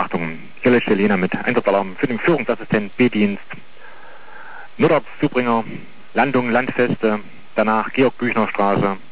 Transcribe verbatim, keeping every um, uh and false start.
Achtung, Jelle Celena mit Einsatzalarm für den Führungsassistent B-Dienst. Nordorf Zubringer, Landung Landfeste, danach Georg-Büchner-Straße.